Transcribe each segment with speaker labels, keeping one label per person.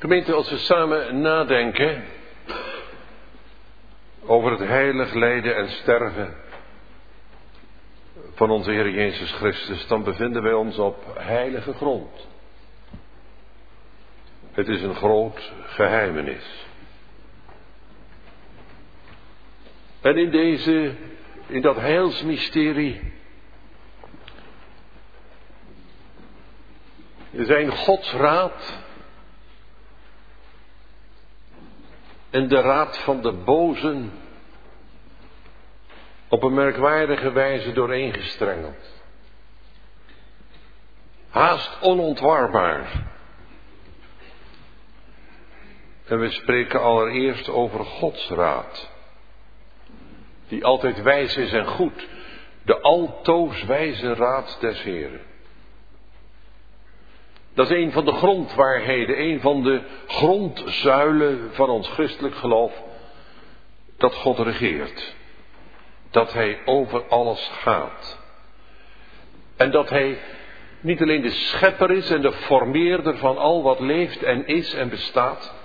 Speaker 1: Gemeente, als we samen nadenken over het heilig lijden en sterven van onze Heer Jezus Christus, dan bevinden wij ons op heilige grond. Het is een groot geheimenis. En in dat heilsmysterie zijn Gods raad en de raad van de bozen op een merkwaardige wijze dooreengestrengeld. Haast onontwarbaar. En we spreken allereerst over Gods raad, die altijd wijs is en goed, de altoos wijze raad des Heren. Dat is een van de grondwaarheden, een van de grondzuilen van ons christelijk geloof, dat God regeert. Dat Hij over alles gaat. En dat Hij niet alleen de schepper is en de formeerder van al wat leeft en is en bestaat,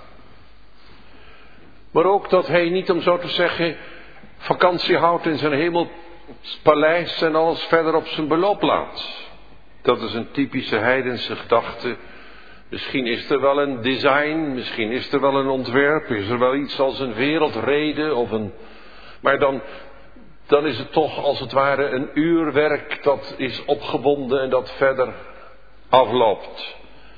Speaker 1: maar ook dat Hij niet, om zo te zeggen, vakantie houdt in zijn hemelspaleis en alles verder op zijn beloop laat. Dat is een typische heidense gedachte. Misschien is er wel een design, misschien is er wel een ontwerp, is er wel iets als een wereldrede of een... Maar dan is het toch als het ware een uurwerk dat is opgebonden en dat verder afloopt.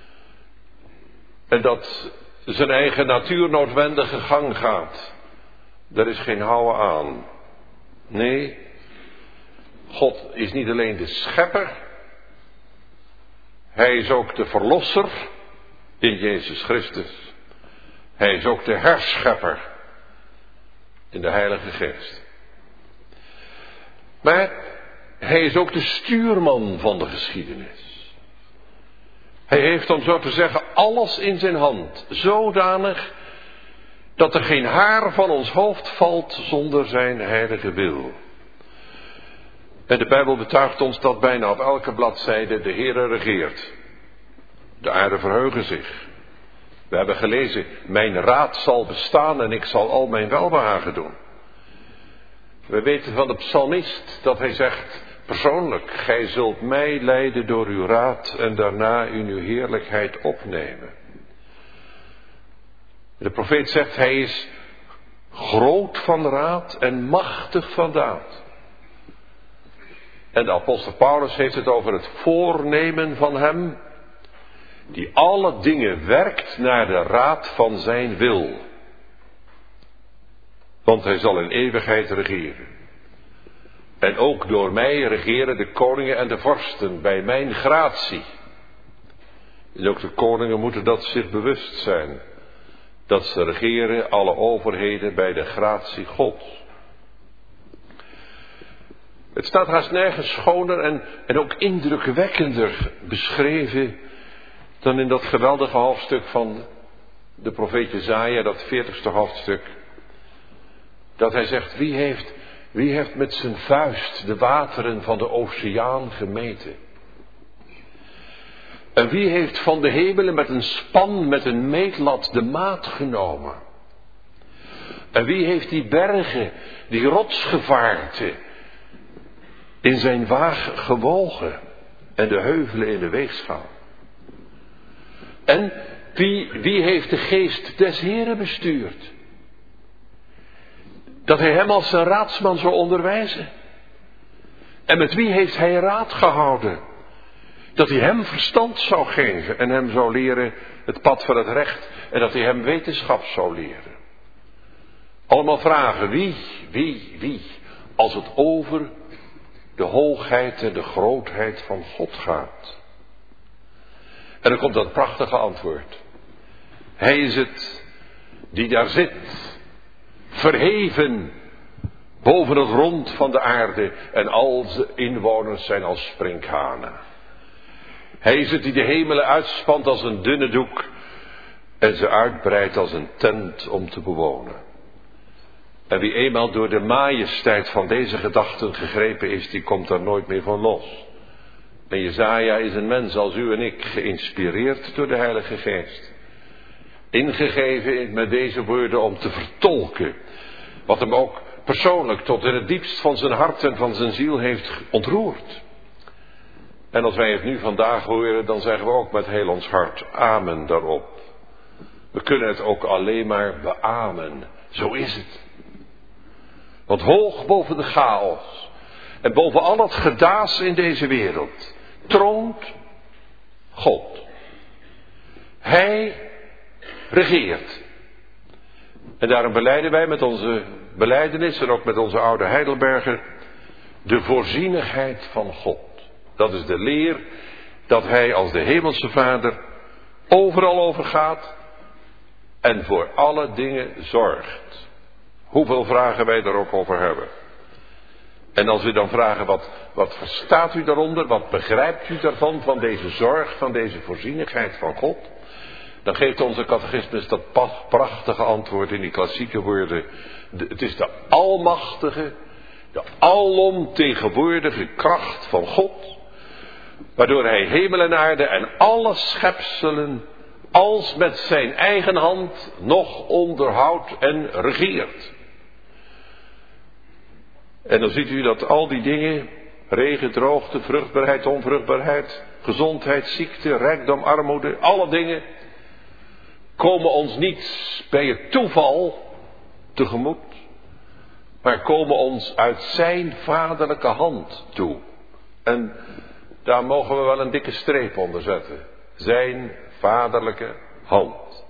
Speaker 1: En dat zijn eigen natuurnoodwendige gang gaat. Daar is geen houden aan. Nee, God is niet alleen de schepper. Hij is ook de verlosser in Jezus Christus. Hij is ook de herschepper in de Heilige Geest. Maar hij is ook de stuurman van de geschiedenis. Hij heeft, om zo te zeggen, alles in zijn hand. Zodanig dat er geen haar van ons hoofd valt zonder zijn heilige wil. En de Bijbel betuigt ons dat bijna op elke bladzijde de Heere regeert. De aarde verheugen zich. We hebben gelezen, mijn raad zal bestaan en ik zal al mijn welbehagen doen. We weten van de psalmist dat hij zegt, persoonlijk, gij zult mij leiden door uw raad en daarna in uw heerlijkheid opnemen. De profeet zegt, hij is groot van raad en machtig van daad. En de apostel Paulus heeft het over het voornemen van hem, die alle dingen werkt naar de raad van zijn wil. Want hij zal in eeuwigheid regeren. En ook door mij regeren de koningen en de vorsten bij mijn gratie. En ook de koningen moeten dat zich bewust zijn. Dat ze regeren alle overheden bij de gratie Gods. Het staat haast nergens schoner en ook indrukwekkender beschreven dan in dat geweldige hoofdstuk van de profeet Jesaja, dat 40ste hoofdstuk. Dat hij zegt, wie heeft met zijn vuist de wateren van de oceaan gemeten? En wie heeft van de hemelen met een span, met een meetlat de maat genomen? En wie heeft die bergen, die rotsgevaarte, in zijn waag gewogen en de heuvelen in de weegschaal? En wie heeft de geest des Heren bestuurd? Dat hij hem als zijn raadsman zou onderwijzen. En met wie heeft hij raad gehouden? Dat hij hem verstand zou geven en hem zou leren het pad van het recht. En dat hij hem wetenschap zou leren. Allemaal vragen, wie? Als het over de hoogheid en de grootheid van God gaat. En dan komt dat prachtige antwoord. Hij is het die daar zit, verheven boven het rond van de aarde en al zijn inwoners zijn als sprinkhanen. Hij is het die de hemelen uitspant als een dunne doek en ze uitbreidt als een tent om te bewonen. En wie eenmaal door de majesteit van deze gedachten gegrepen is, die komt daar nooit meer van los. En Jesaja is een mens als u en ik, geïnspireerd door de Heilige Geest. ingegeven met deze woorden om te vertolken wat hem ook persoonlijk tot in het diepst van zijn hart en van zijn ziel heeft ontroerd. En als wij het nu vandaag horen, dan zeggen we ook met heel ons hart amen daarop. We kunnen het ook alleen maar beamen. Zo is het. Want hoog boven de chaos en boven al het gedaas in deze wereld troont God. Hij regeert. En daarom belijden wij met onze belijdenis en ook met onze oude Heidelberger de voorzienigheid van God. Dat is de leer dat hij als de hemelse Vader overal overgaat en voor alle dingen zorgt. Hoeveel vragen wij daar ook over hebben. En als we dan vragen, wat verstaat u daaronder? Wat begrijpt u daarvan, van deze zorg, van deze voorzienigheid van God? Dan geeft onze catechismus dat prachtige antwoord in die klassieke woorden. Het is de almachtige, de alomtegenwoordige kracht van God, waardoor hij hemel en aarde en alle schepselen als met zijn eigen hand nog onderhoudt en regeert. En dan ziet u dat al die dingen, regen, droogte, vruchtbaarheid, onvruchtbaarheid, gezondheid, ziekte, rijkdom, armoede, alle dingen komen ons niet bij het toeval tegemoet, maar komen ons uit zijn vaderlijke hand toe. En daar mogen we wel een dikke streep onder zetten. Zijn vaderlijke hand.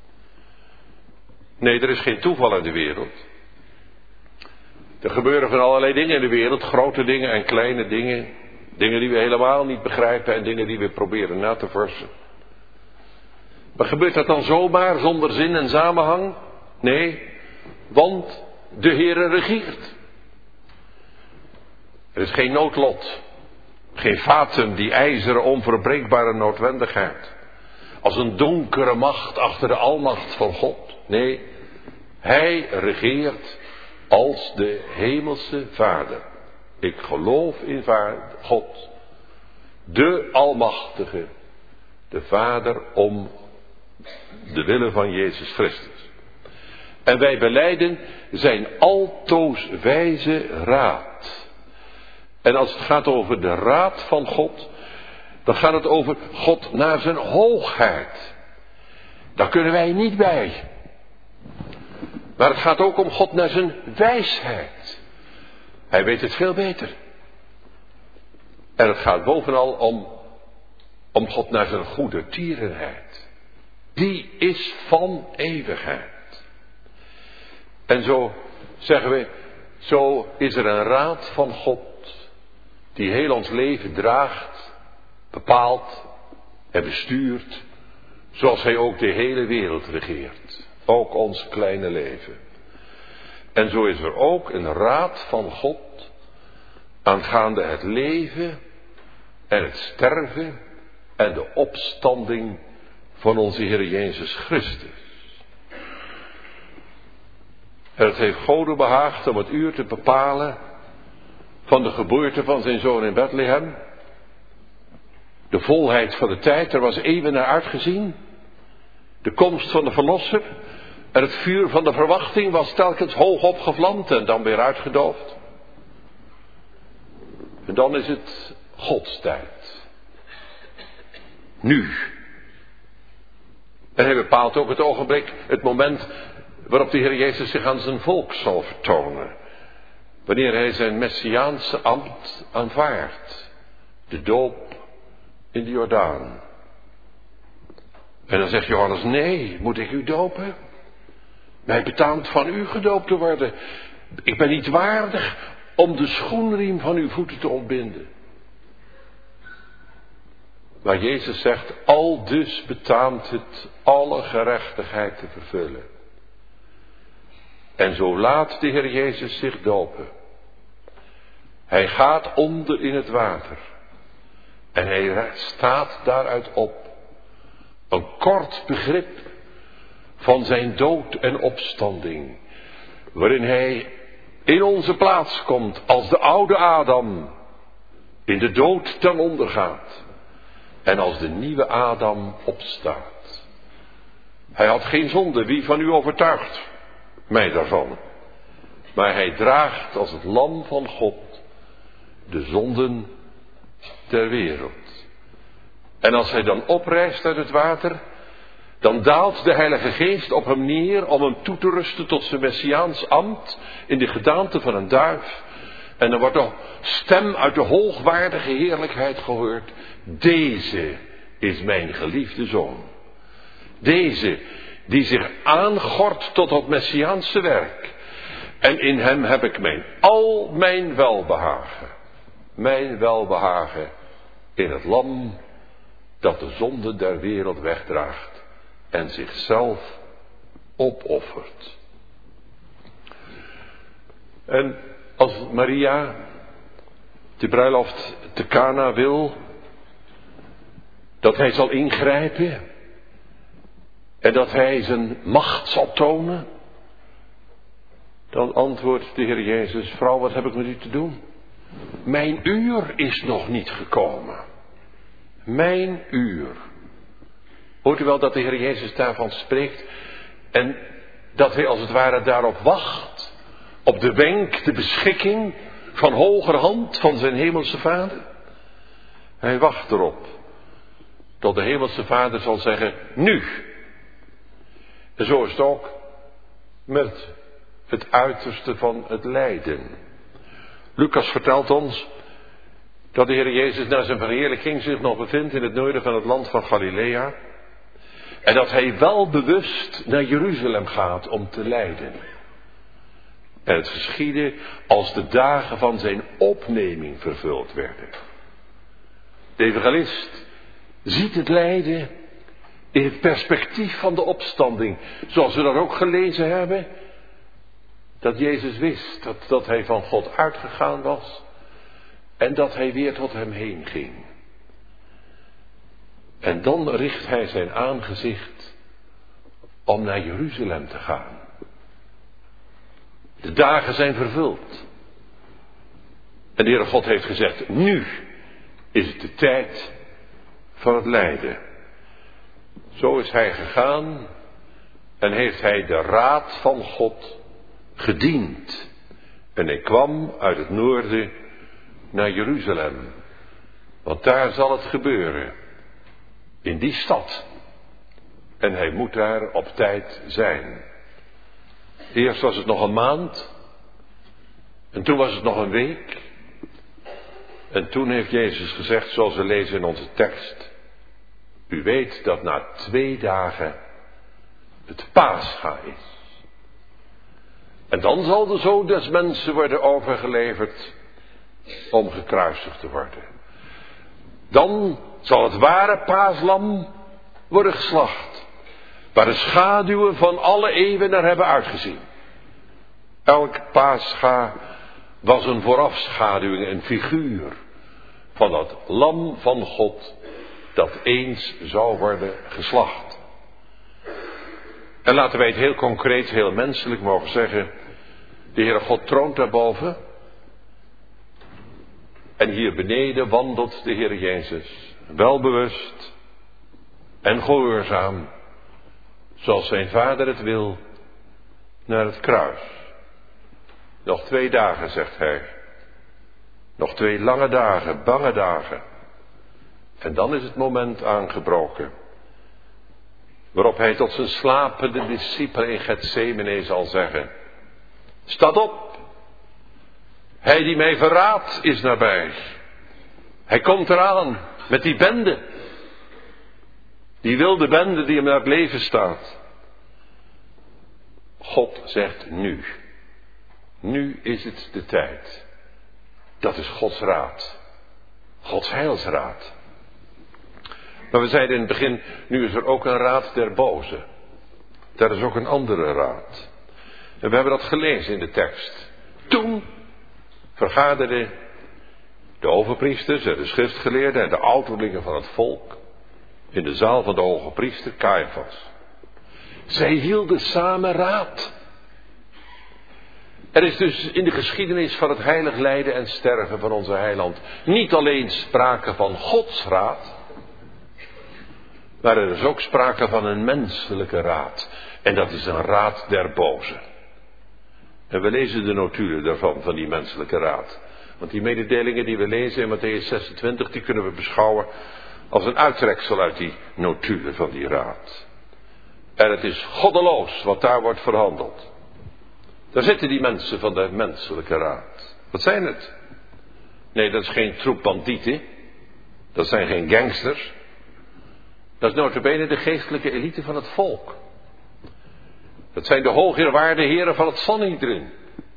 Speaker 1: Nee, er is geen toeval in de wereld. Er gebeuren van allerlei dingen in de wereld, grote dingen en kleine dingen. Dingen die we helemaal niet begrijpen en dingen die we proberen na te vorsen. Maar gebeurt dat dan zomaar, zonder zin en samenhang? Nee, want de Heere regeert. Er is geen noodlot, geen fatum, die ijzeren onverbreekbare noodwendigheid. Als een donkere macht achter de almacht van God. Nee, hij regeert als de hemelse Vader. Ik geloof in God, de Almachtige, de Vader om de wille van Jezus Christus. En wij belijden zijn altoos wijze raad. En als het gaat over de raad van God, dan gaat het over God naar zijn hoogheid. Daar kunnen wij niet bij. Maar het gaat ook om God naar zijn wijsheid. Hij weet het veel beter. En het gaat bovenal om God naar zijn goede tierenheid. Die is van eeuwigheid. En zo zeggen we, zo is er een raad van God die heel ons leven draagt, bepaalt en bestuurt, zoals hij ook de hele wereld regeert. Ook ons kleine leven. En zo is er ook een raad van God aangaande het leven en het sterven en de opstanding van onze Heer Jezus Christus. En het heeft God behaagd om het uur te bepalen van de geboorte van zijn zoon in Bethlehem. De volheid van de tijd, er was eeuwen naar uitgezien. De komst van de Verlosser en het vuur van de verwachting was telkens hoog opgevlamd en dan weer uitgedoofd. En dan is het Gods tijd. Nu. En hij bepaalt ook het ogenblik, het moment waarop de Heer Jezus zich aan zijn volk zal vertonen. Wanneer hij zijn messiaanse ambt aanvaardt. De doop in de Jordaan. En dan zegt Johannes, nee, moet ik u dopen? Mij betaamt van u gedoopt te worden. Ik ben niet waardig om de schoenriem van uw voeten te ontbinden. Maar Jezus zegt, aldus betaamt het alle gerechtigheid te vervullen. En zo laat de Heer Jezus zich dopen. Hij gaat onder in het water. En hij staat daaruit op. Een kort begrip van zijn dood en opstanding. Waarin hij in onze plaats komt als de oude Adam in de dood ten onder gaat. En als de nieuwe Adam opstaat. Hij had geen zonde. Wie van u overtuigt mij daarvan? Maar hij draagt als het lam van God de zonden der wereld. En als hij dan oprijst uit het water, dan daalt de Heilige Geest op hem neer om hem toe te rusten tot zijn messiaans ambt in de gedaante van een duif. En dan wordt de stem uit de hoogwaardige heerlijkheid gehoord. Deze is mijn geliefde zoon. Deze die zich aangort tot het messiaanse werk. En in hem heb ik al mijn welbehagen. Mijn welbehagen in het lam dat de zonde der wereld wegdraagt en zichzelf opoffert. En als Maria de bruiloft te Cana wil, dat hij zal ingrijpen en dat hij zijn macht zal tonen, dan antwoordt de Heer Jezus: vrouw, wat heb ik met u te doen? Mijn uur is nog niet gekomen. Mijn uur. Hoort u wel dat de Heer Jezus daarvan spreekt en dat hij als het ware daarop wacht, op de wenk, de beschikking van hogerhand van zijn hemelse Vader? Hij wacht erop tot de hemelse Vader zal zeggen: nu. En zo is het ook met het uiterste van het lijden. Lucas vertelt ons dat de Heer Jezus na zijn verheerlijking zich nog bevindt in het noorden van het land van Galilea. En dat hij wel bewust naar Jeruzalem gaat om te lijden. En het geschiedde als de dagen van zijn opneming vervuld werden. De evangelist ziet het lijden in het perspectief van de opstanding. Zoals we dat ook gelezen hebben. Dat Jezus wist dat hij van God uitgegaan was. En dat hij weer tot hem heen ging. En dan richt hij zijn aangezicht om naar Jeruzalem te gaan. De dagen zijn vervuld. En de Heere God heeft gezegd: nu is het de tijd van het lijden. Zo is hij gegaan en heeft hij de raad van God gediend. En hij kwam uit het noorden naar Jeruzalem. Want daar zal het gebeuren. In die stad. En hij moet daar op tijd zijn. Eerst was het nog een maand. En toen was het nog een week. En toen heeft Jezus gezegd, zoals we lezen in onze tekst: u weet dat na 2 dagen het Pascha is. En dan zal de Zoon des Mensen worden overgeleverd om gekruisigd te worden. Dan zal het ware paaslam worden geslacht, waar de schaduwen van alle eeuwen naar hebben uitgezien. Elk Pascha was een voorafschaduwing, een figuur van dat lam van God dat eens zou worden geslacht. En laten wij het heel concreet, heel menselijk mogen zeggen: de Heere God troont daarboven. En hier beneden wandelt de Heer Jezus, welbewust en gehoorzaam, zoals zijn Vader het wil, naar het kruis. Nog 2 dagen, zegt hij. Nog 2 lange dagen, bange dagen. En dan is het moment aangebroken, waarop hij tot zijn slapende discipelen in Getsemane zal zeggen: staat op. Hij die mij verraadt is nabij. Hij komt eraan met die bende. Die wilde bende die hem naar het leven staat. God zegt nu. Nu is het de tijd. Dat is Gods raad. Gods heilsraad. Maar we zeiden in het begin, nu is er ook een raad der boze. Daar is ook een andere raad. En we hebben dat gelezen in de tekst. Toen vergaderden de overpriesters en de schriftgeleerden en de ouderlingen van het volk in de zaal van de hoge priester Caiaphas. Zij hielden samen raad. Er is dus in de geschiedenis van het heilig lijden en sterven van onze heiland niet alleen sprake van Gods raad, Maar er is ook sprake van een menselijke raad. En dat is een raad der bozen. En we lezen de notulen daarvan, van die menselijke raad. Want die mededelingen die we lezen in Mattheüs 26, die kunnen we beschouwen als een uittreksel uit die notulen van die raad. En het is goddeloos wat daar wordt verhandeld. Daar zitten die mensen van de menselijke raad. Wat zijn het? Nee, dat is geen troep bandieten. Dat zijn geen gangsters. Dat is nota bene de geestelijke elite van het volk. Dat zijn de hoogeerwaarde heren van het Sanhedrin.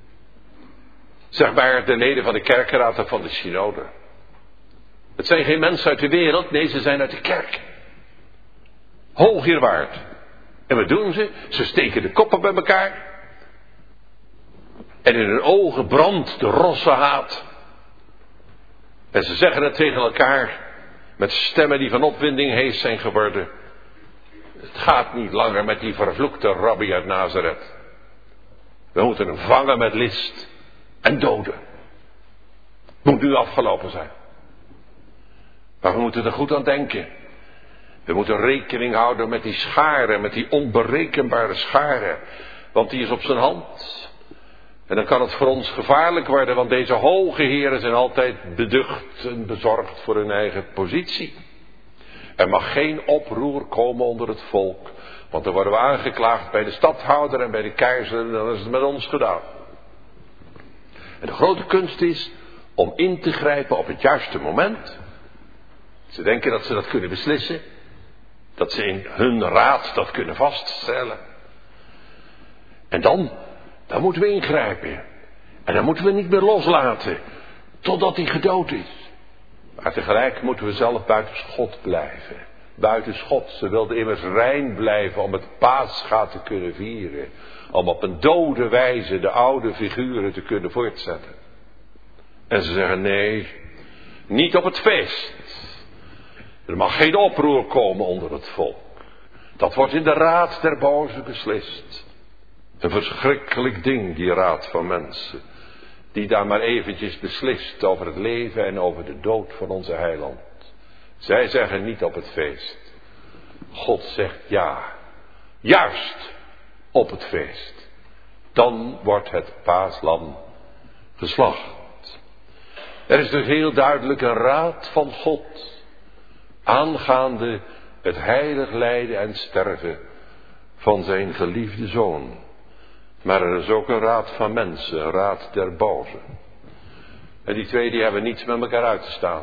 Speaker 1: Zeg maar de leden van de kerkenraad en van de synode. Het zijn geen mensen uit de wereld, nee, ze zijn uit de kerk. Hoogeerwaard. En wat doen ze? Ze steken de koppen bij elkaar. En in hun ogen brandt de rosse haat. En ze zeggen het tegen elkaar met stemmen die van opwinding hees zijn geworden. Het gaat niet langer met die vervloekte rabbi uit Nazareth. We moeten hem vangen met list en doden. Het moet nu afgelopen zijn. Maar we moeten er goed aan denken. We moeten rekening houden met die schare, met die onberekenbare schare. Want die is op zijn hand. En dan kan het voor ons gevaarlijk worden, want deze hoge heren zijn altijd beducht en bezorgd voor hun eigen positie. Er mag geen oproer komen onder het volk, want dan worden we aangeklaagd bij de stadhouder en bij de keizer en dan is het met ons gedaan. En de grote kunst is om in te grijpen op het juiste moment. Ze denken dat ze dat kunnen beslissen, dat ze in hun raad dat kunnen vaststellen. En dan moeten we ingrijpen. En dan moeten we niet meer loslaten totdat hij gedood is. Maar tegelijk moeten we zelf buiten schot blijven. Buiten schot. Ze wilden immers rein blijven om het Pascha te kunnen vieren. Om op een dode wijze de oude figuren te kunnen voortzetten. En ze zeggen nee, niet op het feest. Er mag geen oproer komen onder het volk. Dat wordt in de raad der bozen beslist. Een verschrikkelijk ding, die raad van mensen. Die daar maar eventjes beslist over het leven en over de dood van onze heiland. Zij zeggen niet op het feest. God zegt ja. Juist op het feest. Dan wordt het paaslam geslacht. Er is dus heel duidelijk een raad van God. Aangaande het heilig lijden en sterven van zijn geliefde zoon. Maar er is ook een raad van mensen, een raad der bozen. En die twee die hebben niets met elkaar uit te staan.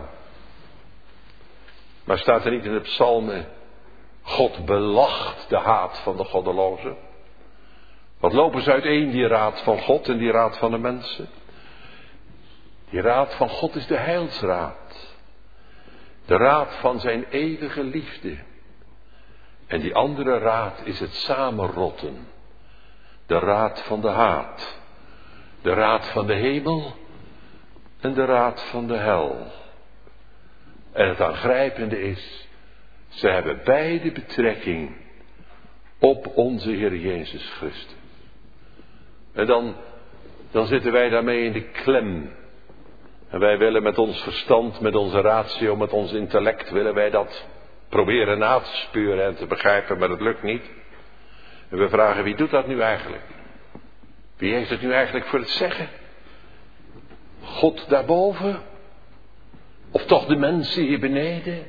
Speaker 1: Maar staat er niet in de psalmen, God belacht de haat van de goddelozen? Wat lopen ze uiteen, die raad van God en die raad van de mensen? Die raad van God is de heilsraad. De raad van zijn eeuwige liefde. En die andere raad is het samenrotten. De raad van de haat. De raad van de hemel. En de raad van de hel. En het aangrijpende is, ze hebben beide betrekking op onze Heer Jezus Christus. En dan zitten wij daarmee in de klem. En wij willen met ons verstand, met onze ratio, met ons intellect, willen wij dat proberen na te speuren en te begrijpen, maar dat lukt niet. En we vragen, wie doet dat nu eigenlijk? Wie heeft het nu eigenlijk voor het zeggen? God daarboven? Of toch de mensen hier beneden?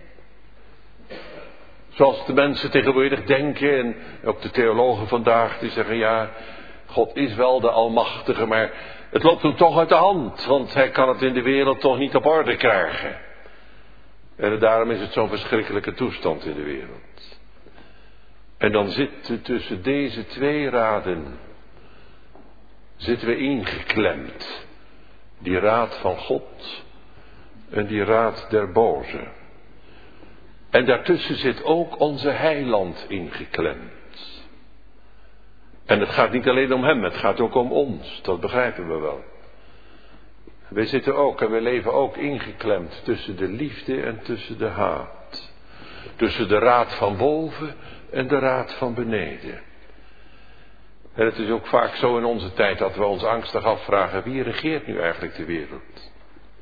Speaker 1: Zoals de mensen tegenwoordig denken en ook de theologen vandaag die zeggen, ja, God is wel de Almachtige, maar het loopt hem toch uit de hand, want hij kan het in de wereld toch niet op orde krijgen. En daarom is het zo'n verschrikkelijke toestand in de wereld. En dan zitten tussen deze twee raden, zitten we ingeklemd. Die raad van God en die raad der bozen. En daartussen zit ook onze heiland ingeklemd. En het gaat niet alleen om hem, het gaat ook om ons, dat begrijpen we wel. We zitten ook en we leven ook ingeklemd tussen de liefde en tussen de haat. Tussen de raad van boven en de raad van beneden. En het is ook vaak zo in onze tijd dat we ons angstig afvragen, wie regeert nu eigenlijk de wereld?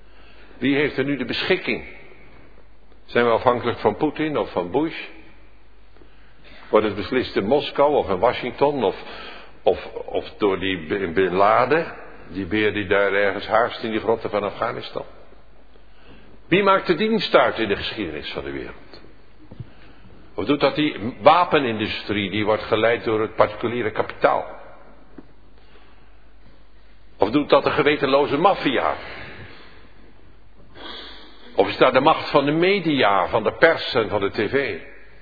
Speaker 1: Wie heeft er nu de beschikking? Zijn we afhankelijk van Poetin of van Bush? Wordt het beslist in Moskou of in Washington of door die Bin Laden, die beer die daar ergens haarst in die grotten van Afghanistan? Wie maakt de dienst uit in de geschiedenis van de wereld? Of doet dat die wapenindustrie die wordt geleid door het particuliere kapitaal? Of doet dat de gewetenloze maffia? Of is dat de macht van de media, van de pers en van de tv?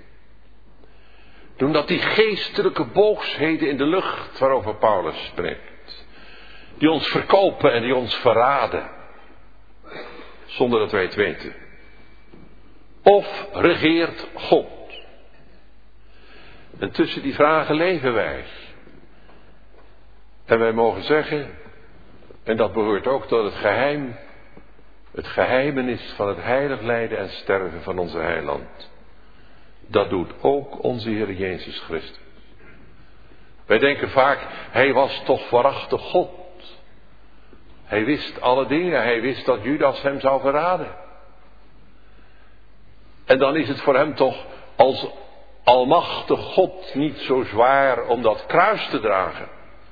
Speaker 1: Doen dat die geestelijke boosheden in de lucht waarover Paulus spreekt? Die ons verkopen en die ons verraden. Zonder dat wij het weten. Of regeert God? En tussen die vragen leven wij. En wij mogen zeggen, en dat behoort ook tot het geheim, het geheimenis van het heilig lijden en sterven van onze heiland. Dat doet ook onze Heer Jezus Christus. Wij denken vaak, hij was toch waarachtig God. Hij wist alle dingen, hij wist dat Judas hem zou verraden. En dan is het voor hem toch als almachtig God niet zo zwaar om dat kruis te dragen.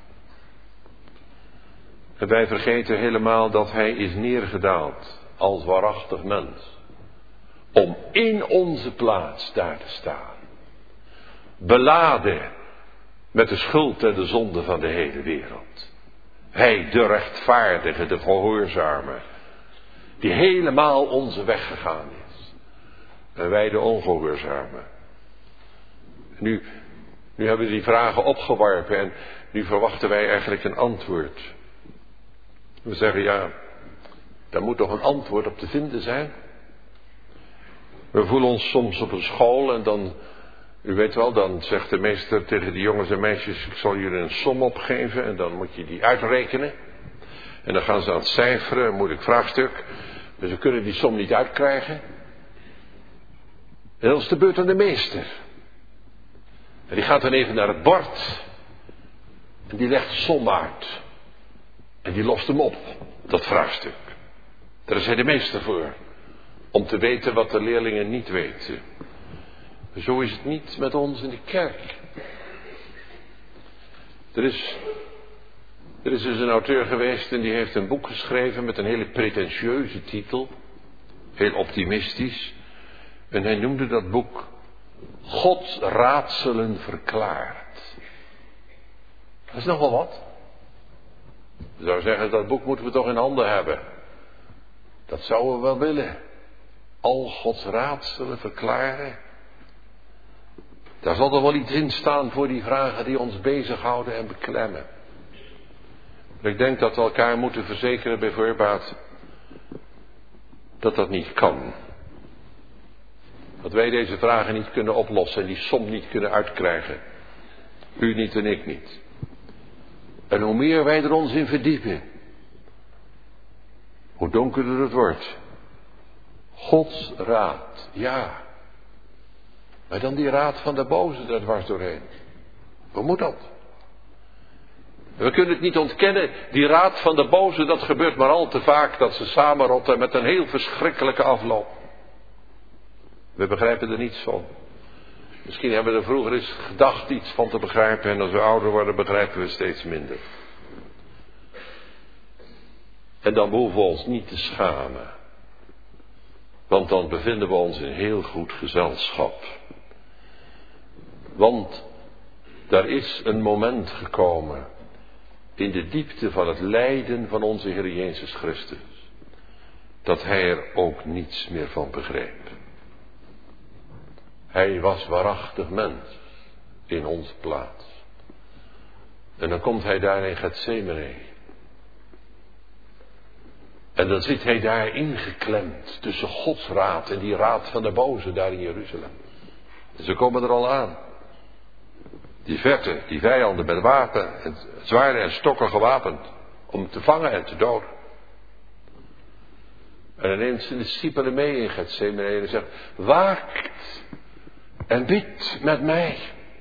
Speaker 1: En wij vergeten helemaal dat hij is neergedaald als waarachtig mens. Om in onze plaats daar te staan. Beladen met de schuld en de zonde van de hele wereld. Hij, de rechtvaardige, de gehoorzame. Die helemaal onze weg gegaan is. En wij de ongehoorzamen. Nu hebben we die vragen opgeworpen en nu verwachten wij eigenlijk een antwoord. We zeggen ja, daar moet toch een antwoord op te vinden zijn. We voelen ons soms op een school en dan, u weet wel, dan zegt de meester tegen die jongens en meisjes, ik zal jullie een som opgeven en dan moet je die uitrekenen. En dan gaan ze aan het cijferen, een moeilijk vraagstuk. Dus ze kunnen die som niet uitkrijgen. En dat is de beurt aan de meester. En die gaat dan even naar het bord en die legt de som uit. En die lost hem op, dat vraagstuk. Daar is hij de meester voor. Om te weten wat de leerlingen niet weten. Zo is het niet met ons in de kerk. Er is dus een auteur geweest en die heeft een boek geschreven met een hele pretentieuze titel. Heel optimistisch. En hij noemde dat boek Gods raadselen verklaard. Dat is nogal wat. Je zou zeggen, dat boek moeten we toch in handen hebben. Dat zouden we wel willen. Al Gods raadselen verklaren. Daar zal er wel iets in staan voor die vragen die ons bezighouden en beklemmen. Ik denk dat we elkaar moeten verzekeren bij voorbaat dat dat niet kan. Dat wij deze vragen niet kunnen oplossen en die som niet kunnen uitkrijgen. U niet en ik niet. En hoe meer wij er ons in verdiepen, hoe donkerder het wordt. Gods raad, ja. Maar dan die raad van de boze daar dwars doorheen. Hoe moet dat? We kunnen het niet ontkennen, die raad van de boze, dat gebeurt maar al te vaak, dat ze samenrotten met een heel verschrikkelijke afloop. We begrijpen er niets van. Misschien hebben we er vroeger eens gedacht iets van te begrijpen en als we ouder worden begrijpen we steeds minder. En dan behoeven we ons niet te schamen. Want dan bevinden we ons in heel goed gezelschap. Want daar is een moment gekomen in de diepte van het lijden van onze Heer Jezus Christus, dat Hij er ook niets meer van begreep. Hij was waarachtig mens in onze plaats. En dan komt Hij daar in Getsemane. En dan zit Hij daar ingeklemd tussen Gods raad en die raad van de boze daar in Jeruzalem. En ze komen er al aan. Die verte, die vijanden met wapen, en zwaarden en stokken gewapend, om te vangen en te doden. En dan neemt ze de discipelen mee in Getsemane en zegt, waakt en bid met mij.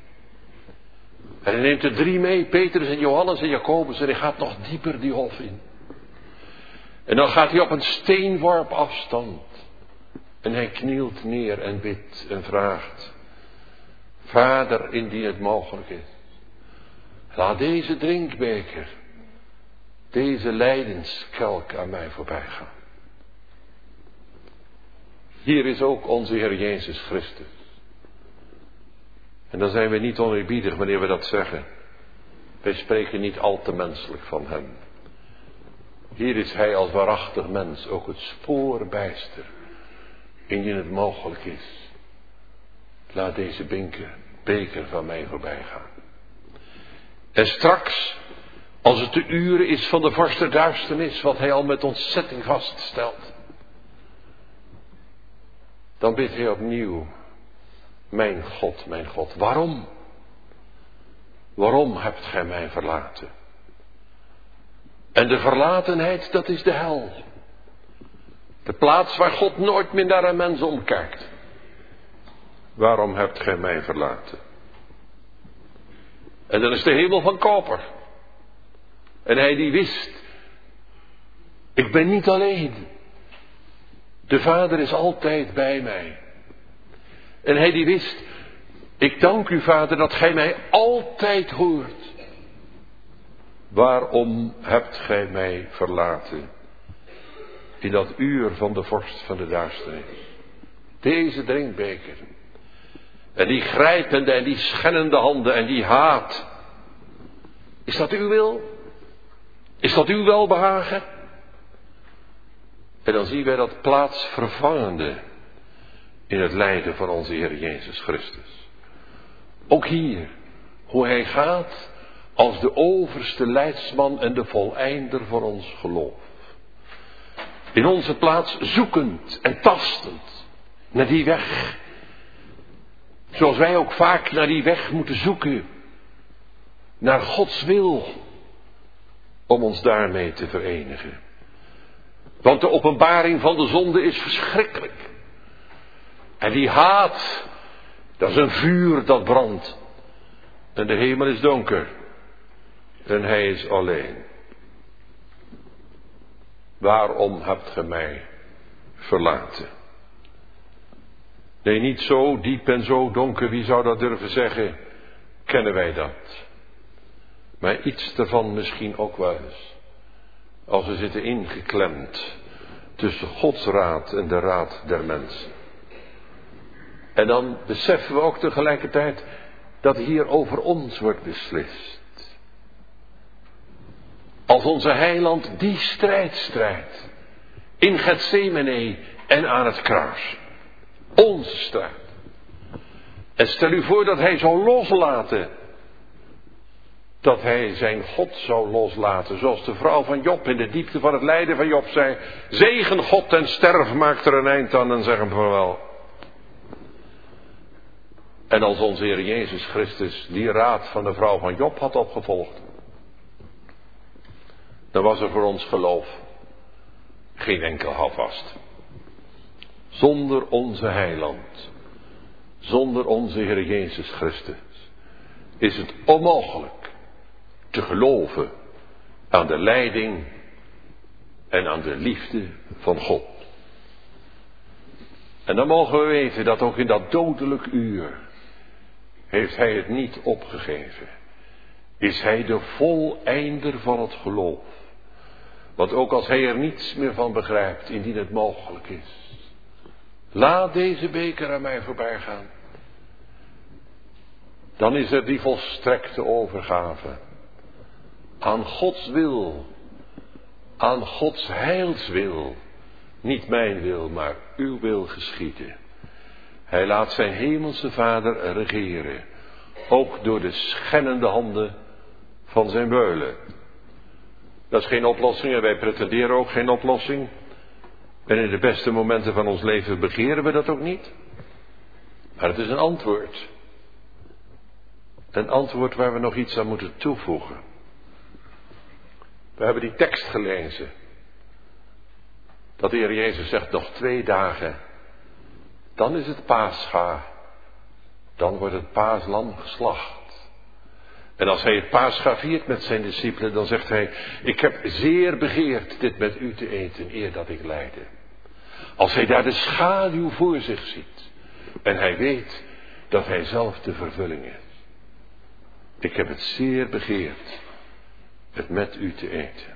Speaker 1: En hij neemt er 3 mee, Petrus en Johannes en Jacobus, en hij gaat nog dieper die hof in. En dan gaat hij op een steenworp afstand. En hij knielt neer en bidt en vraagt, Vader, indien het mogelijk is, laat deze drinkbeker, deze lijdenskelk aan mij voorbij gaan. Hier is ook onze Heer Jezus Christus. En dan zijn we niet oneerbiedig wanneer we dat zeggen. Wij spreken niet al te menselijk van hem. Hier is hij als waarachtig mens ook het spoor bijster, indien het mogelijk is. Laat deze beker van mij voorbij gaan. En straks, als het de uren is van de vorst der duisternis, wat hij al met ontzetting vaststelt, dan bidt hij opnieuw, mijn God, waarom? Waarom hebt gij mij verlaten? En de verlatenheid, dat is de hel. De plaats waar God nooit meer naar een mens omkijkt. Waarom hebt gij mij verlaten? En dan is de hemel van koper. En hij die wist, ik ben niet alleen. De Vader is altijd bij mij. En hij die wist, ik dank u Vader dat gij mij altijd hoort. Waarom hebt gij mij verlaten in dat uur van de vorst van de duisternis? Deze drinkbeker. En die grijpende en die schennende handen en die haat. Is dat uw wil? Is dat uw welbehagen? En dan zien wij dat plaatsvervangende in het lijden van onze Heer Jezus Christus. Ook hier, hoe hij gaat als de overste leidsman en de voleinder van ons geloof. In onze plaats zoekend en tastend naar die weg. Zoals wij ook vaak naar die weg moeten zoeken. Naar Gods wil. Om ons daarmee te verenigen. Want de openbaring van de zonde is verschrikkelijk. En die haat, dat is een vuur dat brandt. En de hemel is donker. En hij is alleen. Waarom hebt ge mij verlaten? Nee, niet zo diep en zo donker, wie zou dat durven zeggen, kennen wij dat. Maar iets daarvan misschien ook wel eens. Als we zitten ingeklemd tussen Gods raad en de raad der mensen. En dan beseffen we ook tegelijkertijd dat hier over ons wordt beslist. Als onze heiland die strijd strijdt. In Getsemane en aan het kruis. Onze strijd. En stel u voor dat hij zou loslaten. Dat hij zijn God zou loslaten. Zoals de vrouw van Job in de diepte van het lijden van Job zei. Zegen God en sterf, maakt er een eind aan en zeg hem vaarwel. En als onze Heer Jezus Christus die raad van de vrouw van Job had opgevolgd. Dan was er voor ons geloof geen enkel houvast. Zonder onze heiland. Zonder onze Heer Jezus Christus. Is het onmogelijk te geloven aan de leiding en aan de liefde van God. En dan mogen we weten dat ook in dat dodelijk uur heeft hij het niet opgegeven. Is hij de voleinder van het geloof. Want ook als hij er niets meer van begrijpt, indien het mogelijk is. Laat deze beker aan mij voorbij gaan. Dan is er die volstrekte overgave. Aan Gods wil. Aan Gods heilswil. Niet mijn wil, maar uw wil geschieden. Hij laat zijn hemelse Vader regeren. Ook door de schennende handen van zijn beulen. Dat is geen oplossing en wij pretenderen ook geen oplossing. En in de beste momenten van ons leven begeren we dat ook niet. Maar het is een antwoord. Een antwoord waar we nog iets aan moeten toevoegen. We hebben die tekst gelezen. Dat de Heer Jezus zegt nog 2 dagen. Dan is het Pascha. Dan wordt het paaslam geslacht. En als hij het Pascha viert met zijn discipelen, dan zegt hij, ik heb zeer begeerd dit met u te eten, eer dat ik lijde. Als hij daar de schaduw voor zich ziet, en hij weet dat hij zelf de vervulling is. Ik heb het zeer begeerd het met u te eten.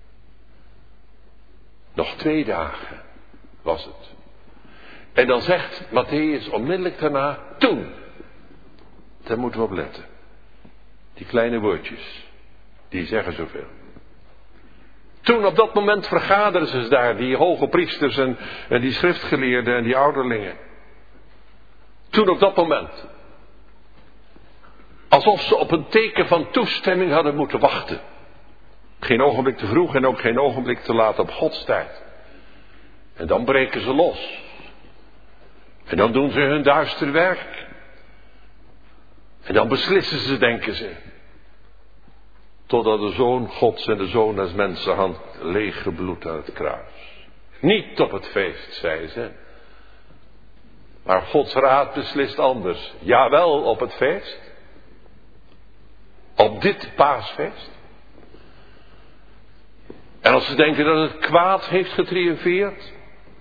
Speaker 1: Nog 2 dagen was het. En dan zegt Mattheüs onmiddellijk daarna, toen. Daar moeten we op letten. Die kleine woordjes, die zeggen zoveel. Toen op dat moment vergaderen ze daar, die hoge priesters en die schriftgeleerden en die ouderlingen. Toen op dat moment. Alsof ze op een teken van toestemming hadden moeten wachten. Geen ogenblik te vroeg en ook geen ogenblik te laat op Gods tijd. En dan breken ze los. En dan doen ze hun duister werk. En dan beslissen ze, denken ze. Totdat de Zoon Gods en de Zoon des Mensen hand leeggebloed aan het kruis. Niet op het feest, zei ze. Maar Gods raad beslist anders. Jawel, op het feest. Op dit paasfeest. En als ze denken dat het kwaad heeft getriomfeerd.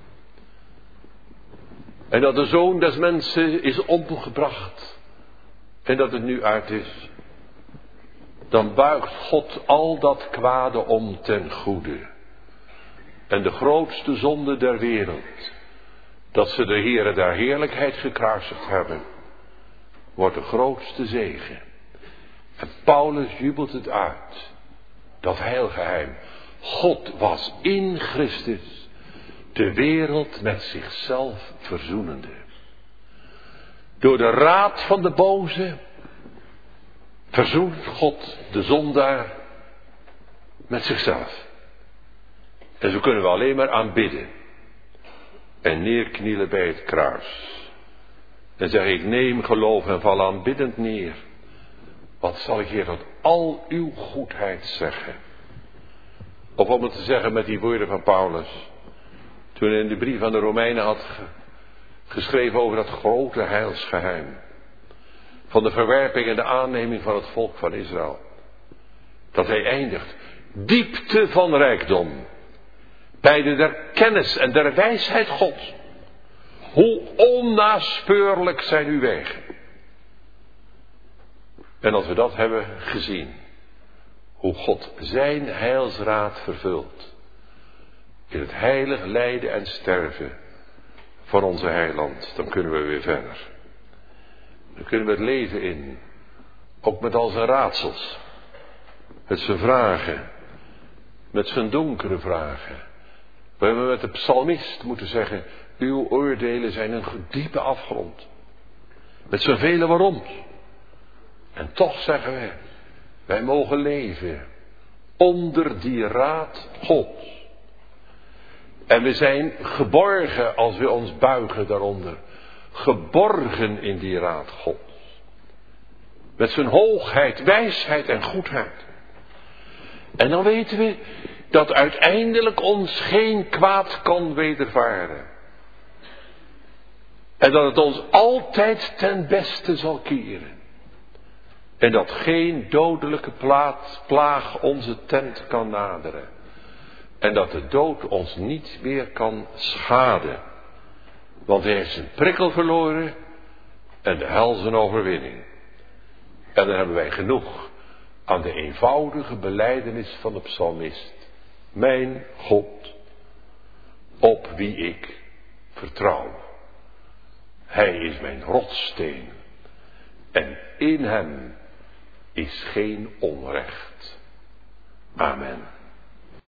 Speaker 1: En dat de Zoon des Mensen is omgebracht. En dat het nu uit is. Dan buigt God al dat kwade om ten goede. En de grootste zonde der wereld. Dat ze de Heere der heerlijkheid gekruisigd hebben. Wordt de grootste zegen. En Paulus jubelt het uit. Dat heilgeheim. God was in Christus de wereld met zichzelf verzoenende. Door de raad van de boze verzoent God de zondaar met zichzelf. En zo kunnen we alleen maar aanbidden. En neerknielen bij het kruis. En zeg ik neem geloof en val aanbiddend neer. Wat zal ik hier tot al uw goedheid zeggen? Of om het te zeggen met die woorden van Paulus. Toen hij in de brief aan de Romeinen had geschreven over dat grote heilsgeheim. Van de verwerping en de aanneming van het volk van Israël. Dat hij eindigt. Diepte van rijkdom. Bij de der kennis en der wijsheid Gods. Hoe onnaspeurlijk zijn uw wegen. En als we dat hebben gezien. Hoe God zijn heilsraad vervult. In het heilig lijden en sterven van onze heiland. Dan kunnen we weer verder. Dan kunnen we het leven in. Ook met al zijn raadsels. Met zijn vragen. Met zijn donkere vragen. We hebben met de psalmist moeten zeggen. Uw oordelen zijn een diepe afgrond. Met zijn vele waaroms. En toch zeggen we. Wij mogen leven. Onder die raad Gods. En we zijn geborgen als we ons buigen daaronder. Geborgen in die raad Gods. Met zijn hoogheid, wijsheid en goedheid. En dan weten we dat uiteindelijk ons geen kwaad kan wedervaren. En dat het ons altijd ten beste zal keren. En dat geen dodelijke plaag onze tent kan naderen. En dat de dood ons niet meer kan schaden. Want hij heeft zijn prikkel verloren en de hel zijn overwinning. En dan hebben wij genoeg aan de eenvoudige belijdenis van de psalmist. Mijn God, op wie ik vertrouw. Hij is mijn rotssteen. En in hem is geen onrecht. Amen.